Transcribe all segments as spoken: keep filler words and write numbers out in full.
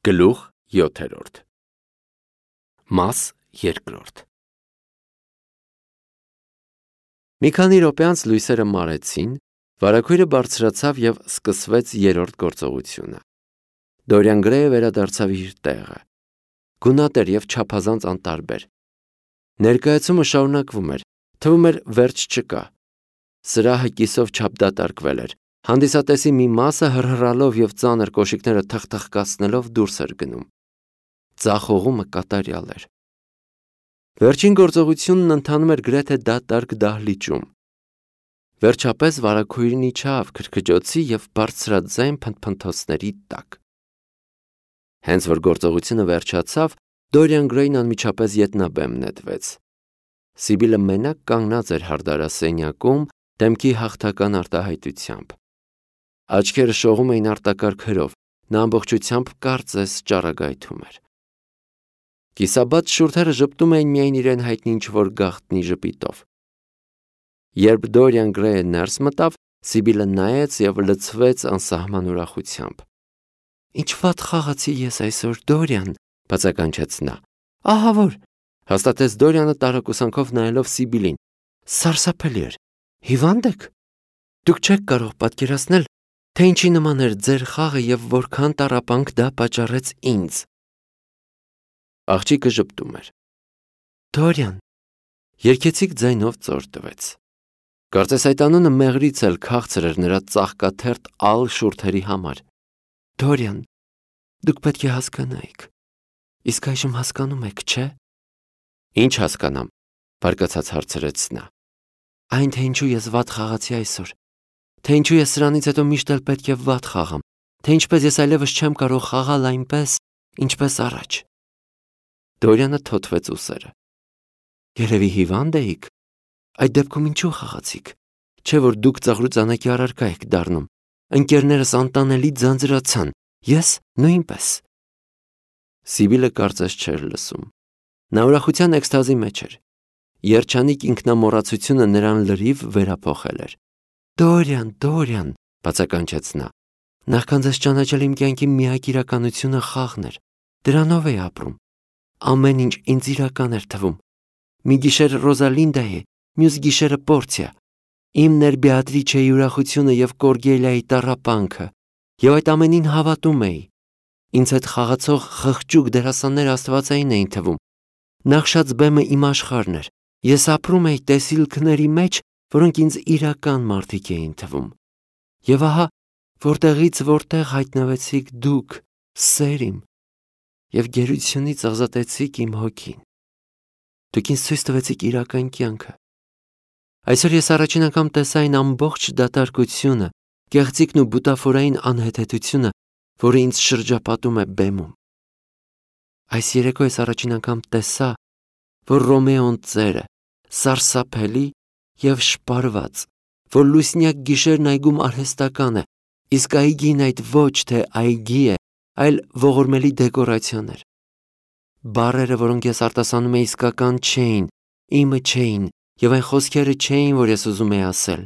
Գլուխ յոթերորդ Մաս երկրորդ Մի քանի րոպե անց լույսերը մարեցին, վարագույրը բարձրացավ և սկսվեց երրորդ գործողությունը։ Դորիան Գրեյը վերադարձավ իր տեղը։ Գունատ էր և չափազանց անտարբեր։ Ներկայացումը շարունակվում էր, թվում էր վերջ չկա։ Սրահը կիսով չափ դատարկվել էր։ Հանդիսատեսի մի մասը հռհռալով և ծանր կոշիկները թխթխկացնելով դուրս էր գնում։ Ձախողումը կատարյալ էր։ Վերջին գործողությունն ընթանում էր գրեթե դատարկ դահլիճում։ Վերջապես վարագույրն իջավ քրքջոցի և բարձրաձայն փնթփնթոցների տակ։ Հենց որ գործողությունը վերջացավ, Դորիան Գրեյն անմիջապես ետնաբեմ նետվեց։ Սիբիլը մենակ կանգնած էր հարդարասենյակում, դեմքի հաղթական արտահայտությամբ։ Աչքերը շողում էին արտակարգ հրով, նա ամբողջությամբ կարծես ճառագայթում էր։ Կիսաբաց շուրթերը ժպտում էին միայն իրեն հայտնի ինչ-որ գաղտնի ժպիտով։ Երբ Դորիան Գրեյը ներս մտավ, Սիբիլը նայեց և լցվեց անսահման ուրախությամբ։ «Ինչ վատ խաղացի ես այսօր, Դորիան», բացականչեց նա։ «Ահա որ», հաստատեց Դորիանը տարակուսանքով նայելով Սիբիլին։ «Սարսափելի էր։ Հիվա՞նդ եք։ Դուք չեք կարող պատկերացնել, թե ինչի նման էր ձեր խաղը և որքան տառապանք դա պատճառեց ինձ»։ Աղջիկը ժպտում էր։ «Դորիան», երգեցիկ ձայնով ծոր տվեց։ Կարծես այդ անունը մեղրից էլ քաղցր էր նրա ծաղկաթերթ ալ շուրթերի համար։ «Դորիան, դուք պետք է հասկանայիք։ Իսկ այժմ հասկանում եք, չէ՞»։ «Ինչ հասկանամ», բարկացած հարցրեց նա։ «Այն, թե ինչու ես վատ խաղացի այսօր, թե ինչու ես սրանից հետո միշտ էլ պետք է վատ խաղամ, թե ինչպես ես այլևս չեմ կարող խաղալ այնպես, ինչպես առաջ»։ Դորիանը թոթվեց ուսերը։ «Երևի հիվանդ էիք։ Այդ դեպքում ինչու խաղացիք։ Չէ՞ որ դուք ծաղրուծանակի առարկա եք դառնում։ Ընկերներս անտանելի ձանձրացան, ես նույնպես»։ Սիբիլը կարծես չէր լսում։ Նա ուրախության էքստազի մեջ էր։ Երջանիկ ինքնամոռացությունը նրան լրիվ վերափոխել էր։ «Դորիան, Դորիան», բացականչեց նա, «նախքան ձեզ ճանաչել իմ կյանքի միակ իրականությունը խաղն էր։ Դրանով էի ապրում։ Ամեն ինչ ինձ իրական էր թվում։ Մի գիշեր Ռոզալինդայի, մյուս գիշերը Պորցիա։ Իմն էր Բեատրիչեի ուրախությունը և Կորգելիայի տառապանքը, և այդ ամենին հավատում էի։ Ինձ հետ խաղացող խղճուկ դերասանները աստվածային էին թվում։ Նախշած բեմը իմ աշխարհն էր։ Ես ապրում էի տեսիլքների մեջ, որոնք ինձ իրական մարդիկ էին թվում։ Եվ ահա, որտեղից որտեղ հայտնվեցիք դուք, սեր իմ, և գերությունից ազատեցիք իմ հոգին։ Դուք ինձ ցույց տվեցիք իրական կյանքը։ Այսօր ես առաջին անգամ տեսա այն ամբողջ դատարկությունը, կեղծիքն ու բուտաֆորային անհեթեթությունը, որը ինձ շրջապատում է բեմում։ Այս երեկո ես առաջին անգամ տեսա, որ Ռոմեոն ծեր է, սարսափելի և շպարված, որ լուսնյակ գիշերն այգում արհեստական է, իսկ այգին այդ ոչ թե այգի է, այլ ողորմելի դեկորացիոն էր։ Բառերը, որոնք ես արտասանում էի, իսկական չէին, իմը չէին, և այն խոսքերը չէին, որ ես ուզում էի ասել։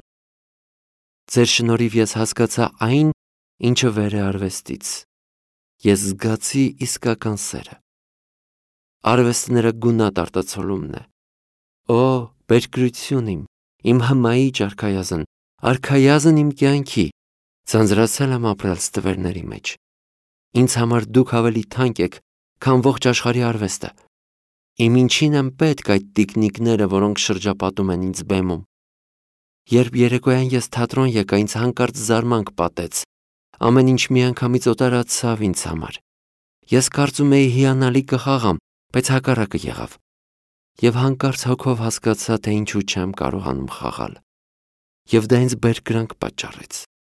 Ձեր շնորհիվ ես հասկացա այն, ինչը վեր է արվեստից։ Ես զգացի իսկական սերը։ Արվեստը նրա գունատ արտացոլումն է։ Օ, բերկրություն իմ, իմ հմայիչ արքայազն, արքայազն իմ կյանքի, ձանձրացել եմ ապրել ստվերների մեջ։ Ինձ համար դուք ավելի թանկ եք, քան ողջ աշխարհի արվեստը։ Իմ ինչին են պետք այդ տիկնիկները, որոնք շրջապատում են ինձ բեմում։ Երբ երեկոյան ես թատրոն եկա, ինձ հանկարծ զարմանք պատեց։ Ամեն ինչ միանգամից օտարացավ ինձ համար։ Ես կարծում էի հիանալի կխաղամ, բայց հակառակը եղավ։ Եվ հանկարծ հոգով հասկացա, թե ինչու չեմ կարողանում խաղալ։ Եվ դա ինձ բերկրանք պատճառեց։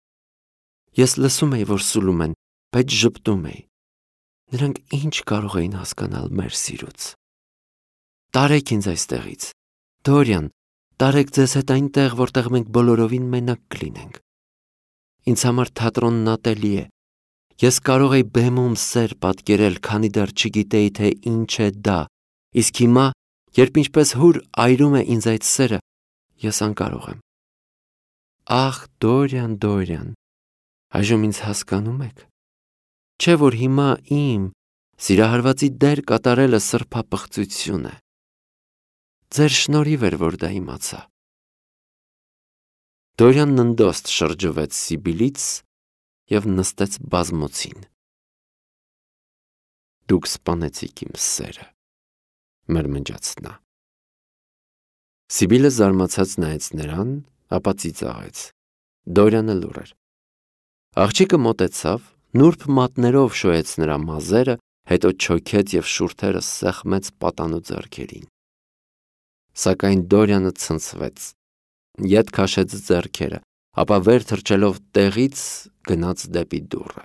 Ես լսում էի, որ սուլում են, բայց ժպտում էի։ Նրանք ինչ կարող էին հասկանալ մեր սիրուց։ Տարեք ինձ այստեղից։ Դորիան, տարեք ձեզ հետ այնտեղ, որտեղ մենք բոլորովին մենակ կլինենք։ Ինձ համար թատրոնն ատելի է։ Ես կարող էի բեմում սեր պատկերել, քանի դեռ չգիտեի, թե ինչ է դա, իսկ հիմա, երբ ինչպես հուր այրում է ինձ այդ սերը, ես անկարող եմ։ Ախ, Դորիան, Դորիան, այժմ ինձ հասկանում եք։ Չէ որ հիմա իմ սիրահարվածի դեր կատարելը սրբապղծություն է։ Ձեր շնորհիվ էր, որ դա իմացա։ Դորյան ննդոստ շրջվեց Սիբիլից և նստեց բազմոցին։ Դուք սպանեցիք իմ սերը, մրմնջաց նա։ Սիբիլը զարմացած նայեց նրան, ապա ծիծաղեց։ Դորյանը լուռ էր։ Աղջիկը մոտեցավ, նուրբ մատներով շոյեց նրա մազերը, հետո չոքեց և շուրթերը սեղմեց պատանու ձեռքերին։ Սակայն Դորյանը ցնցվեց, ետ քաշեց ձեռքերը, ապա վեր թռչելով տեղից գնաց դեպի դուռը։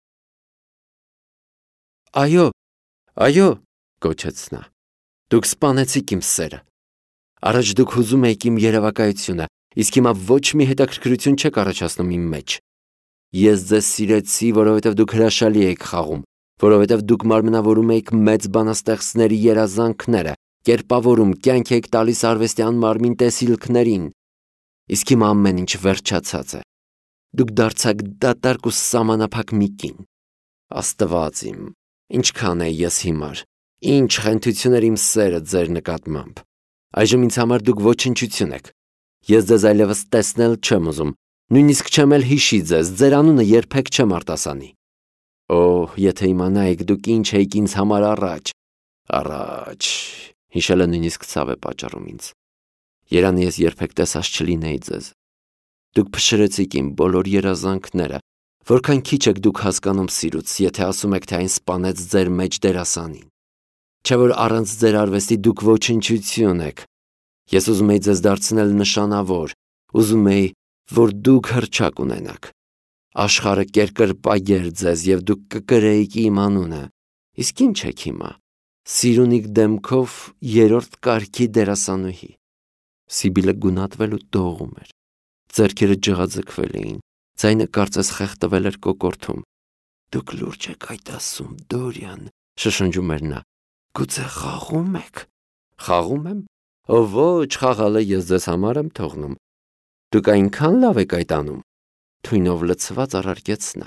Այո, այո, գոչեց նա, դուք սպանեցիք իմ սերը։ Առաջ դուք հուզում էիք իմ երևակայությունը, իսկ հիմա ոչ մի հետաքրքրություն չեք առաջացնում իմ մեջ։ Ես ձեզ սիրեցի, որովհետև դուք հրաշալի էիք խաղում, որովհետև դուք մարմնավորում էիք մեծ բանաստեղծների երազանքները, կերպավորում, կյանք եք տալիս արվեստյան մարմին տեսիլքներին։ Իսկ հիմա ամեն ինչ վերջացած է։ Դուք դարձաք դատարկ ու սահմանափակ մի կին։ Աստված իմ, ինչքան է ես հիմար, ինչ խենթություն էր իմ սերը ձեր նկատմամբ։ Այժմ ինձ համար դուք ոչնչություն եք։ Ես ձեզ այլևս տեսնել չեմ ուզում, նույնիսկ չեմ էլ հիշի ձեզ, ձեր անունը երբեք չեմ արտասանի։ Օհ, եթե իմանայիք դուք ինչ էիք ինձ համար առաջ, առաջ, հիշելը նույնիսկ ցավ է պատճառում ինձ։ Երանի ես երբեք տեսած չլինեի ձեզ։ Դուք փշրեցիք իմ բոլոր երազանքները, որքան քիչ եք դուք հասկանում սիրուց, եթե ասում եք, թե այն սպանեց ձեր մեջ դերասանին։ Չէ որ առանց ձեր արվեստի դուք ոչնչություն եք։ Ես ուզում էի ձեզ դարձնել նշանավոր, ուզում էի, որ դուք հռչակ ունենաք։ Աշխարհը կերկրպագեր ձեզ և դուք կկրեիք իմ անունը։ Իսկ ինչ եք հիմա։ Սիրունիկ դեմքով երրորդ կարգի դերասանուհի։ Սիբիլը գունատվել ու դողում էր։ Ձեռքերը ջղաձգվել էին, ձայնը կարծես խեղդվել էր կոկորդում։ Դուք լուրջ եք այդ ասում, Դորյան, շշնջում էր նա։ Գուցե խաղում եք։ Խաղում եմ։ Ո ոչ, խաղալը ես ձեզ համար եմ թողնում։ Դուք այնքան լավ եք այդ անում։ Թույնով լցված առարկեց նա։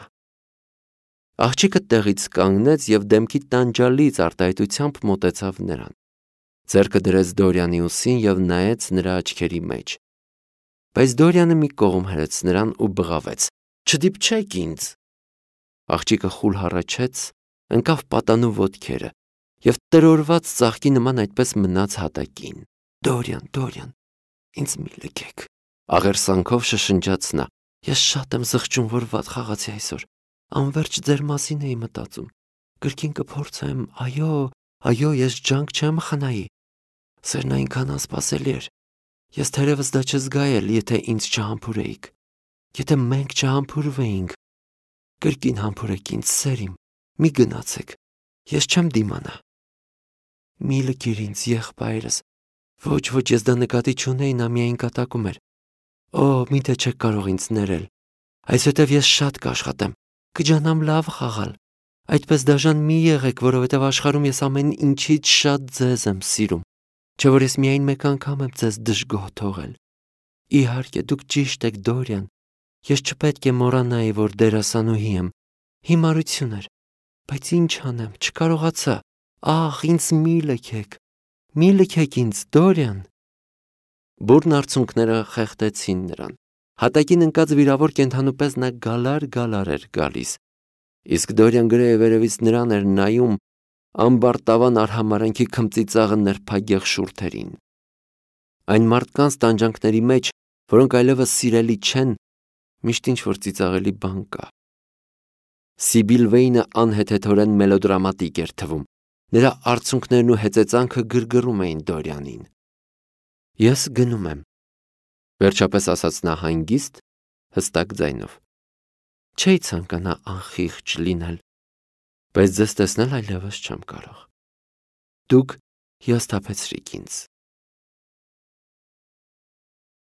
Աղջիկը տեղից կանգնեց և դեմքի տանջալից արտահայտությամբ մոտեցավ նրան։ Ձեռքը դրեց Դորյանի ուսին և նայեց նրա աչքերի մեջ։ Բայց Դորյանը մի կողմ հրեց նրան ու բղավեց. Չդիպչեք ինձ։ Աղջիկը խուլ հառաչեց, ընկավ պատանու ոտքերը և տրորված ծաղկի նման այդպես մնաց հատակին։ Դորյան, Դորյան, ինձ մի լքեք, աղերսանքով շշնջաց նա։ Ես շատ եմ զղջում, որ վատ խաղացի այսօր։ Անվերջ ձեր մասին էի մտածում։ Կրկին կփորձեմ, այո, այո, ես ջանք չեմ խնայի։ Սերն այնքան անսպասելի էր։ Ես թերևս դա չզգայել, եթե ինձ չհամբուրեիք։ Եթե մենք չհամբուրվեինք։ Կրկին համբուրեք ինձ, սեր իմ, մի գնացեք։ Ես չեմ դիմանա։ Մի լքիր ինձ, եղբայրս։ Ոչ, ոչ, ես դա նկատի չունեի, նա միայն կատակում էր։ Օ, միթե չեք կարող ինձ ներել։ Այսուհետև ես շատ կաշխատեմ, կջանամ լավ խաղալ։ Այդպես դաժան մի եղեք, որովհետև աշխարհում ես ամեն ինչից շատ ձեզ եմ սիրում։ Չէ որ ես միայն մեկ անգամ եմ ձեզ դժգոհ թողել։ Իհարկե, դուք ճիշտ եք, Դորյան։ Ես չպետք է մոռանայի, որ դերասանուհի եմ։ Հիմարություն էր։ Բայց ինչ անեմ, չկարողացա։ Ախ, ինձ մի լքեք։ Մի լքեք ինձ, Դորյան։ Բուրն արցունքները խեղդեցին նրան։ Հատակին ընկած վիրավոր կենդանու պես նա գալար-գալար էր գալիս։ Իսկ Դորյան գրեթե վերևից նրան էր նայում ամբարտավան արհամարհանքի քմծիծաղը նրբագեղ շուրթերին։ Այն մարդկանց տանջանքների մեջ, որոնք այլևս սիրելի չեն, միշտ ինչ-որ ծիծաղելի բան կա։ Սիբիլ Վեյնը անհեթեթորեն մելոդրամատիկ էր թվում։ Նրա արցունքներն ու հեծեծանքը գրգռում էին Դորյանին։ Ես գնում եմ, վերջապես ասաց նա հանգիստ, հստակ ձայնով։ Չէի ցանկանա անխիղճ լինել, բայց ձեզ տեսնել այլևս չեմ կարող։ Դուք հիասթափեցրիք ինձ։